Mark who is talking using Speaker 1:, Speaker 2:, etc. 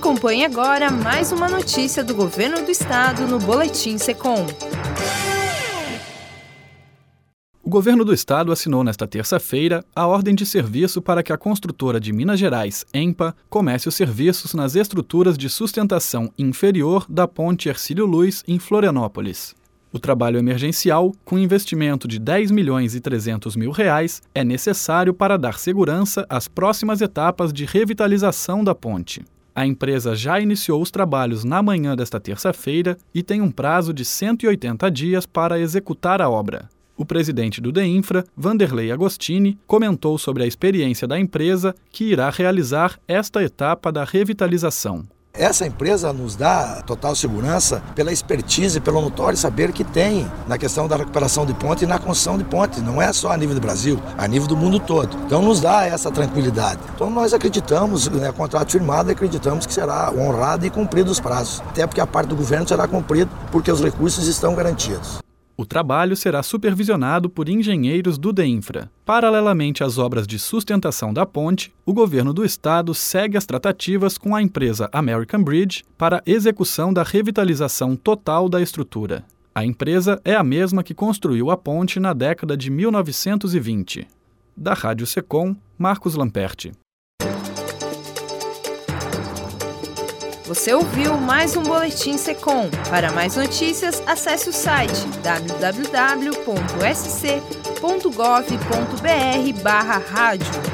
Speaker 1: Acompanhe agora mais uma notícia do Governo do Estado no Boletim Secom.
Speaker 2: O Governo do Estado assinou nesta terça-feira a ordem de serviço para que a construtora de Minas Gerais, EMPA, comece os serviços nas estruturas de sustentação inferior da ponte Hercílio Luz, em Florianópolis. O trabalho emergencial, com investimento de R$10.300.000, é necessário para dar segurança às próximas etapas de revitalização da ponte. A empresa já iniciou os trabalhos na manhã desta terça-feira e tem um prazo de 180 dias para executar a obra. O presidente do DEINFRA, Vanderlei Agostini, comentou sobre a experiência da empresa que irá realizar esta etapa da revitalização.
Speaker 3: Essa empresa nos dá total segurança pela expertise, pelo notório saber que tem na questão da recuperação de ponte e na construção de ponte. Não é só a nível do Brasil, a nível do mundo todo. Então nos dá essa tranquilidade. Então nós acreditamos, contrato firmado, acreditamos que será honrado e cumprido os prazos. Até porque a parte do governo será cumprida porque os recursos estão garantidos.
Speaker 2: O trabalho será supervisionado por engenheiros do DEINFRA. Paralelamente às obras de sustentação da ponte, o governo do estado segue as tratativas com a empresa American Bridge para a execução da revitalização total da estrutura. A empresa é a mesma que construiu a ponte na década de 1920. Da Rádio Secom, Marcos Lamperti.
Speaker 1: Você ouviu mais um Boletim Secom. Para mais notícias, acesse o site www.sc.gov.br/rádio.